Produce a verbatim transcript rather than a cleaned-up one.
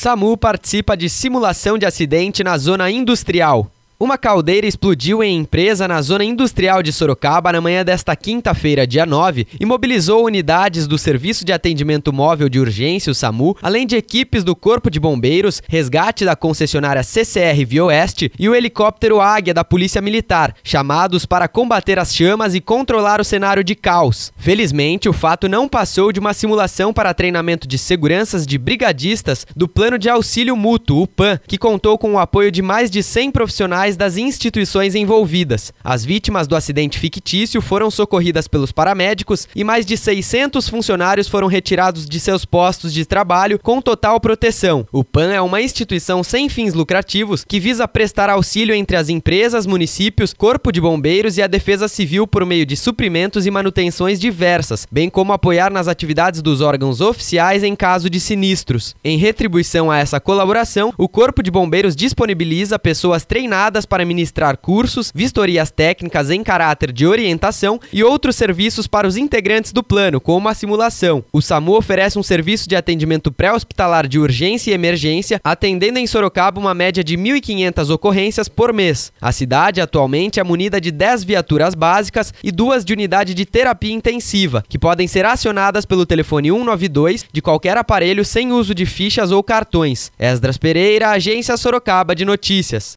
SAMU participa de simulação de acidente na zona industrial. Uma caldeira explodiu em empresa na zona industrial de Sorocaba na manhã desta quinta-feira, dia nove, e mobilizou unidades do Serviço de Atendimento Móvel de Urgência, o SAMU, além de equipes do Corpo de Bombeiros, resgate da concessionária C C R Vioeste e o helicóptero Águia da Polícia Militar, chamados para combater as chamas e controlar o cenário de caos. Felizmente, o fato não passou de uma simulação para treinamento de seguranças de brigadistas do Plano de Auxílio Mútuo, o PAM, que contou com o apoio de mais de cem profissionais das instituições envolvidas. As vítimas do acidente fictício foram socorridas pelos paramédicos e mais de seiscentos funcionários foram retirados de seus postos de trabalho com total proteção. O PAM é uma instituição sem fins lucrativos que visa prestar auxílio entre as empresas, municípios, Corpo de Bombeiros e a Defesa Civil por meio de suprimentos e manutenções diversas, bem como apoiar nas atividades dos órgãos oficiais em caso de sinistros. Em retribuição a essa colaboração, o Corpo de Bombeiros disponibiliza pessoas treinadas para ministrar cursos, vistorias técnicas em caráter de orientação e outros serviços para os integrantes do plano, como a simulação. O SAMU oferece um serviço de atendimento pré-hospitalar de urgência e emergência, atendendo em Sorocaba uma média de mil e quinhentas ocorrências por mês. A cidade atualmente é munida de dez viaturas básicas e duas de unidade de terapia intensiva, que podem ser acionadas pelo telefone cento e noventa e dois de qualquer aparelho sem uso de fichas ou cartões. Esdras Pereira, Agência Sorocaba de Notícias.